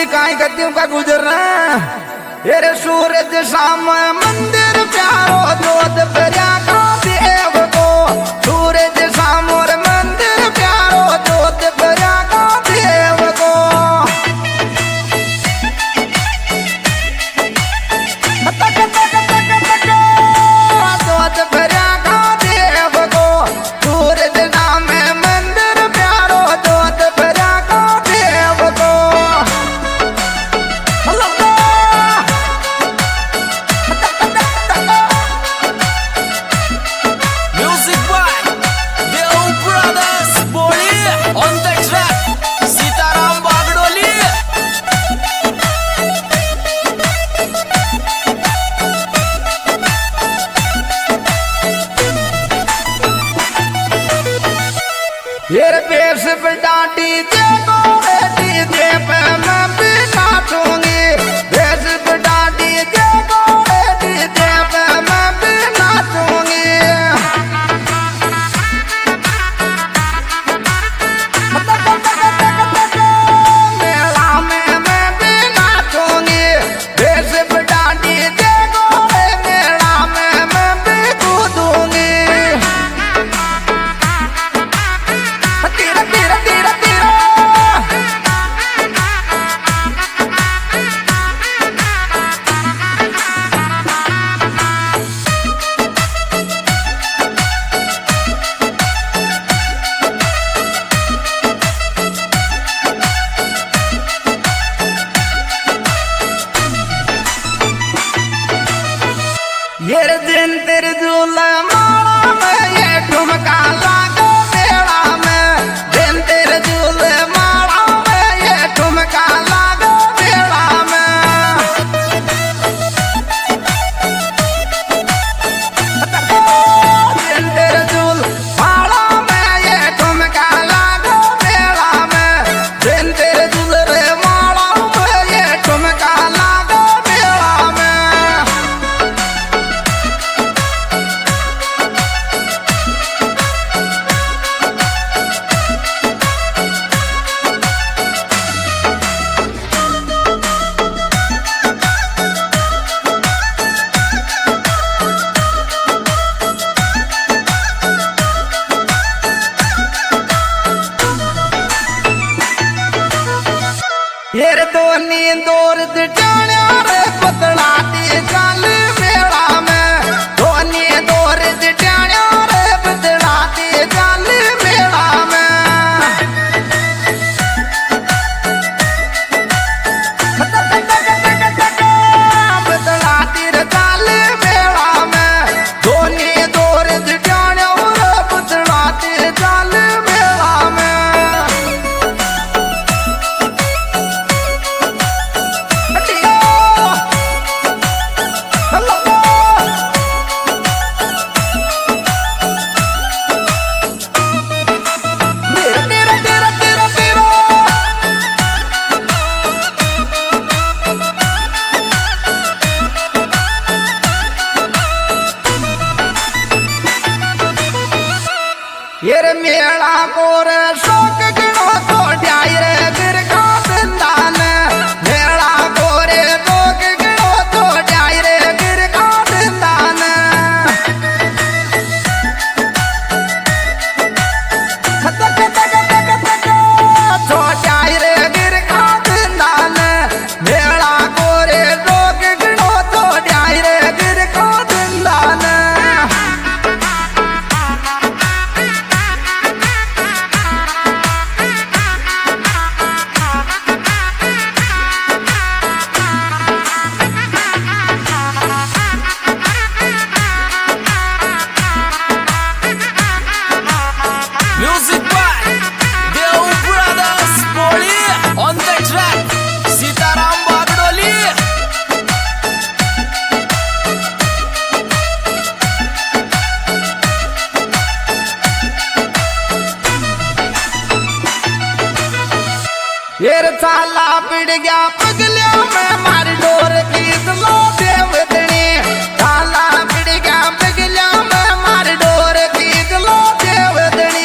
भी काई गतियों का गुजरना। तेरे सूरज शाम मंदिर प्यारो जोत प्रिया का देव को, सूरज शाम और मंदिर प्यारो जोत प्रिया का देव को। जोत प्रिया का देव को, सूरज नाम मंदिर प्यारो जोत प्रिया का देव को। ये पेश पे डांटी जे को डीजे पे मैं भी नाचूंगी, पेश पे डांटी जे को डीजे पे मैं भी नाचूंगी। मेला में मैं भी नाचूंगी, पेश पे डांटी जे को मेला में मैं भी कूदूंगी। ये दिन तेरे झूला माला में ये ठुमका लागो मेला में, दिन तेरे झूले माला में ये ठुमका लागो मेला में। दिन तेरे झूल माला में ये ठुमका लागो मेला में, दिन तेरे झूले माला में ये ठुमका लागो मेला में। ये दोनी दौर जाने रे पतला दी चल मेला में, दोनी दौर जाने रे पतला दी चल मेला में। पतला दी चल मेला में, दोनी दौर जाने रे पतला दी चल मेला में। ये मेला को रे शौक गिनो तो ढाई रे गिर का दिंदान, मेला को रे शौक गिनो तो ढाई रे गिर का दिंदान। तो ढाई रे गिर का दिंदान, मेला को रे शौक गिनो तो ढाई रे गिर का दिंदान। ये साला पिड़ गया पगलिया में मारी डोर की लो देवतनी, साला पिड़ गया पगलिया में मारी डोर की लो देवतनी।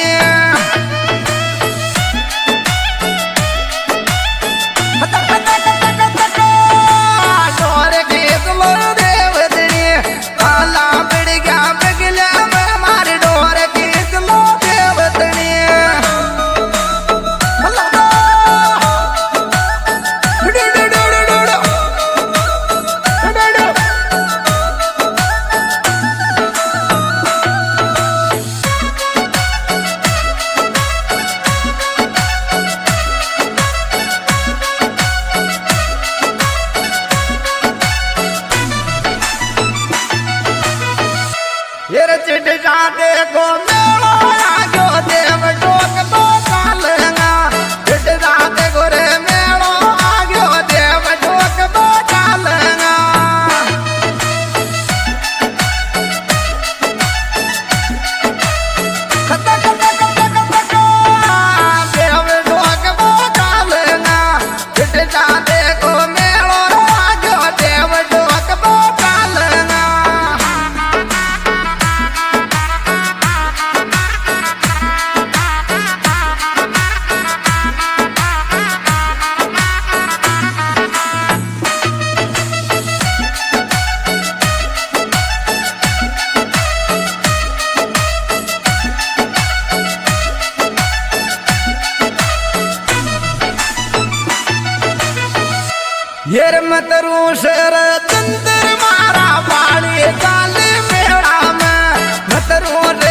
येर मतरू शेर तंत्र मारा पाड़ी काले मेड़ा में मतरू